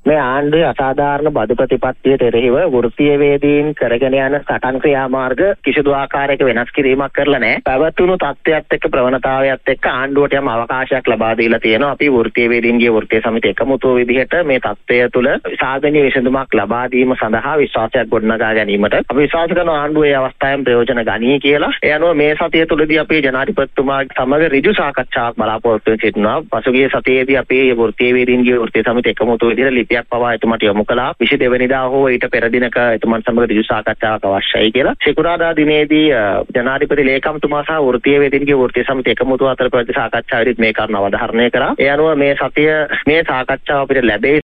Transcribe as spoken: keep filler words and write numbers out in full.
මේ ආණ්ඩුවේ අසාධාරණ බදු ප්‍රතිපත්තියට එරෙහිව වෘත්තීය වේදීන් කරගෙන යන සටන් ක්‍රියාමාර්ග කිසිදු ආකාරයක වෙනස් කිරීමක් කරලා නැහැ. පැවතුණු තත්ත්වයක් එක්ක ප්‍රවණතාවයත් එක්ක ආණ්ඩුවට යම් අවකාශයක් ලබා දීලා තියෙනවා. අපි වෘත්තීය වේදීන්ගේ වෘත්තීය සමිතිය එකමුතුව විදිහට මේ තත්ත්වය තුළ සාධනීය විසඳුමක් ලබා දීම සඳහා විශ්වාසයක් ගොඩනගා ගැනීමට අපි විශ්වාස කරන ආණ්ඩුව ඒ අවස්ථාවෙන් ප්‍රයෝජන ගනී කියලා. ඒ අනුව මේ සතිය තුළදී අපි ජනාධිපතිතුමා සමග ඍජු සාකච්ඡාවක් බලාපොරොත්තු වෙ සිටිනවා. පසුගිය සතියේදී අපි වෘත්තීය වේදීන්ගේ වෘත්තීය සමිතිය එකමුතුව විදිහට ලිපියක් පවා එතුමාට යොමු කළා. විසි දෙවැනිදා හෝ ඊට පෙර දිනක එතුමන් සමග ඍජු සාකච්ඡාවක් අවශ්‍යයි කියලා. සිකුරාදා දිනේදී ජනාධිපති ලේකම්තුමා සහ වෘත්තීය වේදීන්ගේ වෘත්තීය සමිතිය එකමුතුව අතර පැවති සාකච්ඡාවේදී මේ කාරණා අවධාරණය කරා. ඒ අනුව මේ සතිය මේ සාකච්ඡාව අපිට ලැබේ